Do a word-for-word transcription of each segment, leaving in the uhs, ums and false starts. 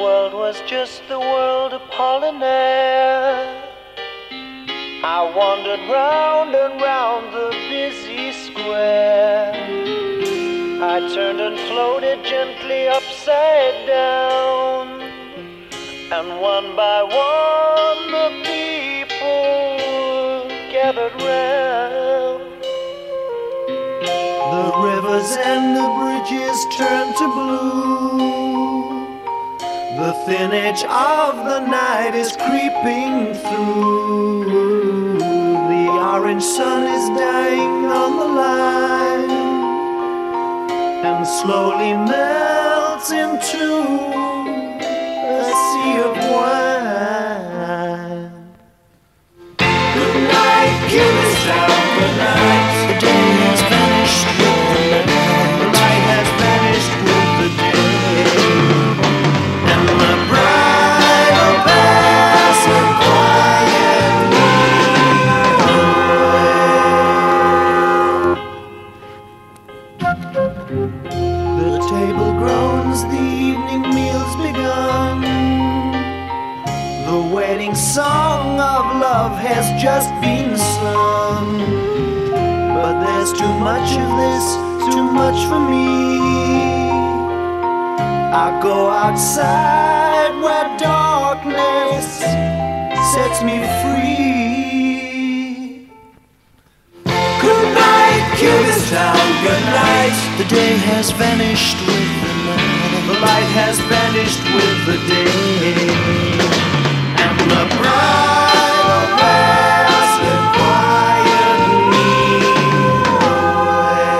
world was just the world Apollinaire. I wandered round and round the busy square. I turned and floated gently upside down, and one by one the people gathered round. The rivers and the bridges turned to blue. The thin edge of the night is creeping through. The orange sun is dying on the line and slowly melts into a sea of wine. Good night, Kyrgyzstan, good night. The day has vanished with the night. The light has vanished with the day. And the bridal passes quietly away. The table groans, the evening meal's begun. The wedding song of love has just been sung. But there's too much of this, too much for me. I go outside where darkness sets me free. Good night, Kyrgyzstan, good night. The day has vanished with the night. The light has vanished with the day. And the bridal passed quietly away.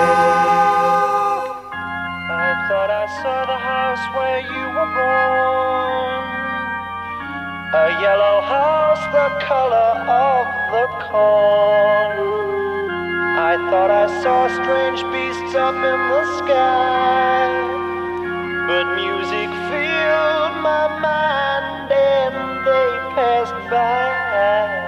I thought I saw the house where you were born, a yellow house the color of the corn. I thought I saw strange beasts up in the sky, but music filled my mind and they passed by.